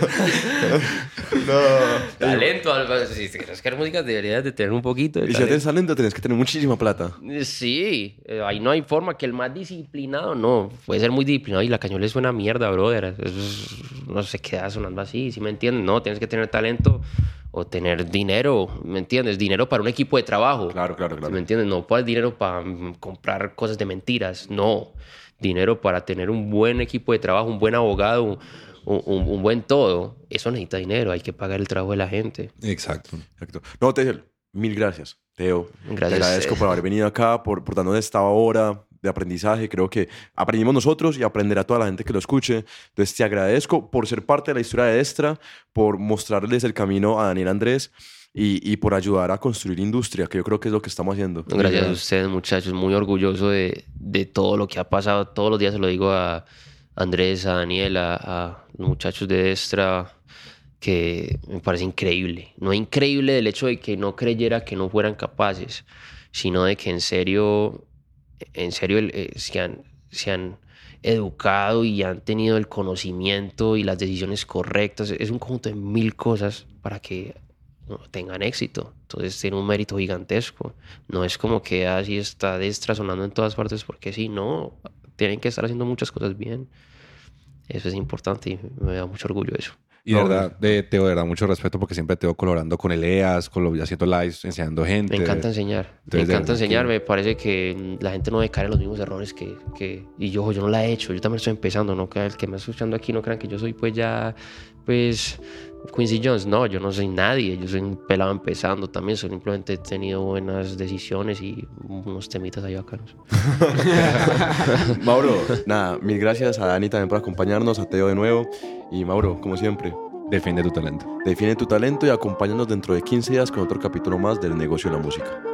Talento, si quieres hacer música deberías de tener un poquito de Y si talento. tienes talento, tienes que tener muchísima plata. Sí, ahí no hay forma que el más disciplinado, no, puede ser muy disciplinado y la cañón le suena mierda, brother. No se queda sonando así, ¿sí me entiendes? No, tienes que tener talento o tener dinero, ¿me entiendes? Dinero para un equipo de trabajo. Claro. ¿Sí me entiendes? No puedes dinero para comprar cosas de mentiras, no. Dinero para tener un buen equipo de trabajo, un buen abogado, un buen todo. Eso necesita dinero, hay que pagar el trabajo de la gente. Exacto. Exacto. No, Tejel, mil gracias, Teo. Gracias. Te agradezco por haber venido acá, por darnos esta hora de aprendizaje. Creo que aprendimos nosotros y aprenderá toda la gente que lo escuche. Entonces, te agradezco por ser parte de la historia de Destra, por mostrarles el camino a Daniel Andrés y por ayudar a construir industria, que yo creo que es lo que estamos haciendo. Gracias a ustedes, muchachos. Muy orgulloso de todo lo que ha pasado. Todos los días se lo digo a Andrés, a Daniel, a los muchachos de Destra, que me parece increíble. No increíble del hecho de que no creyera que no fueran capaces, sino de que en serio se han educado y han tenido el conocimiento y las decisiones correctas. Es un conjunto de 1000 cosas para que tengan éxito. Entonces tiene un mérito gigantesco. No es como que así está Destra sonando en todas partes porque sí, no. Tienen que estar haciendo muchas cosas bien. Eso es importante y me da mucho orgullo eso. Y de verdad, Teo, de verdad, mucho respeto porque siempre te veo colaborando con el EAS, haciendo lives, enseñando gente. Me encanta enseñar. Entonces, Me encanta de verdad enseñar. que- Me parece que la gente no debe caer en los mismos errores y yo no la he hecho. Yo también estoy empezando. No, el que me está escuchando aquí no crean que yo soy Quincy Jones. No, yo no soy nadie. Yo soy un pelado empezando también. Simplemente he tenido buenas decisiones y unos temitas ahí bacanos. Mauro, nada, mil gracias a Dani también por acompañarnos, a Teo de nuevo. Y Mauro, como siempre, Defiende tu talento. define tu talento y acompáñanos dentro de 15 días con otro capítulo más del negocio de la música.